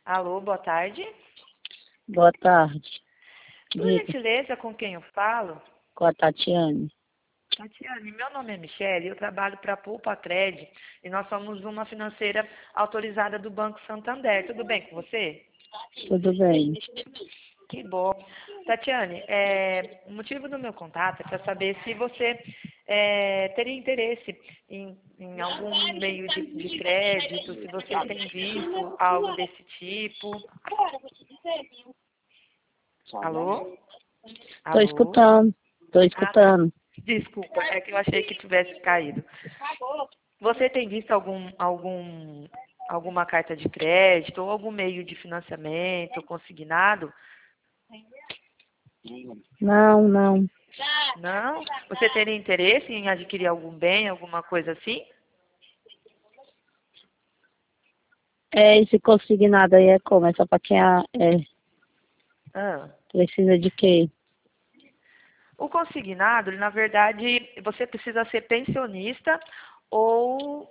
Alô, boa tarde. Boa tarde. Por gentileza, com quem eu falo? Com a Tatiane. Tatiane, meu nome é Michele, eu trabalho para a Poupa-Cred e nós somos uma financeira autorizada do Banco Santander. Tudo bem com você? Tudo bem. Que bom. Tatiane, o motivo do meu contato é para saber se você teria interesse em algum meio de crédito, se você tem visto algo desse tipo. Alô? Tô Alô? escutando. Tô Ah, tá. escutando. Desculpa, é que eu achei que tivesse caído. Você tem visto alguma carta de crédito ou algum meio de financiamento consignado? Não, não. Não? Você teria interesse em adquirir algum bem, alguma coisa assim? Esse consignado aí é como? É só pra quem Ah. precisa de quê? O consignado, na verdade, você precisa ser pensionista ou,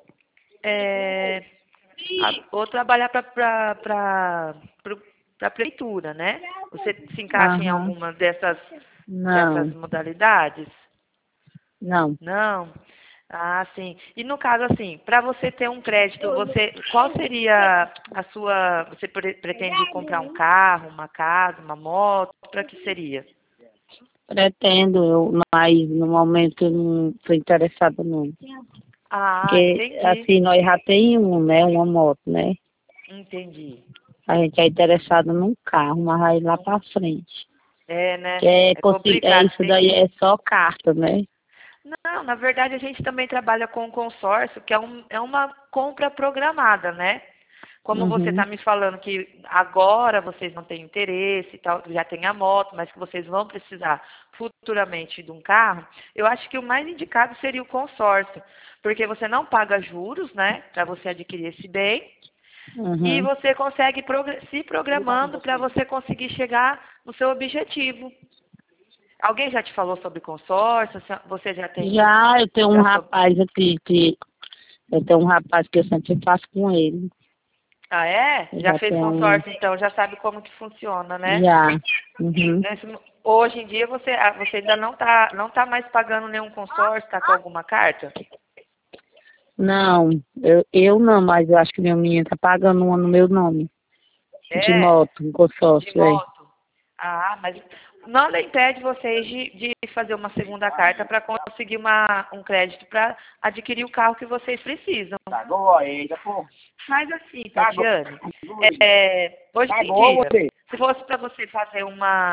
ou trabalhar para a prefeitura, né? Você se encaixa em Aham. alguma dessas Não, modalidades? não. Não? Ah, sim. E no caso, assim, para você ter um crédito, qual seria você pretende comprar um carro, uma casa, uma moto? Para que seria? Pretendo, mas no momento eu não tô interessada não. Ah, Porque, entendi. assim, nós já tem né? Uma moto, né? Entendi. A gente é interessado num carro, mas aí lá pra frente. É, né? Que É complicado. isso daí é só carta, né? Não, na verdade a gente também trabalha com consórcio, que é uma compra programada, né? Como você está Uhum. me falando que agora vocês não têm interesse e tal, já tem a moto, mas que vocês vão precisar futuramente de um carro, eu acho que o mais indicado seria o consórcio, porque você não paga juros, né, para você adquirir esse bem, e Uhum. você consegue se programando para você conseguir chegar no seu objetivo. Alguém já te falou sobre consórcio? Você já tem Já eu tenho um já rapaz aqui que eu tenho um rapaz que eu sempre faço com ele. Ah, é? Eu Já já fez tenho consórcio, então, já sabe como que funciona, né? já. Uhum. Hoje em dia você ainda não tá mais pagando nenhum consórcio, está com alguma carta? Não, eu não, mas eu acho que meu menino tá pagando uma no meu nome. De É, moto, um de consórcio, é. moto. Ah, mas nada impede vocês de fazer uma segunda carta para conseguir um crédito para adquirir o carro que vocês precisam. Mas assim, Tatiane, hoje em dia, se fosse para você fazer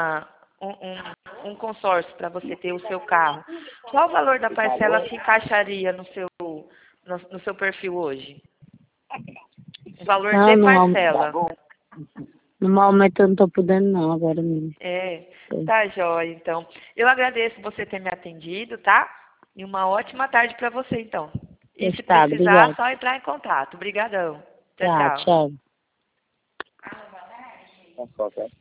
um consórcio para você ter o seu carro, qual o valor da parcela se encaixaria no seu perfil hoje? O valor Não, de parcela. no momento eu não tô podendo não, agora mesmo. É, tá jóia, então. Eu agradeço você ter me atendido, tá? E uma ótima tarde para você, então. E se Tá, precisar, obrigado. só entrar em contato. Obrigadão. Tchau, Tá, tchau. tchau.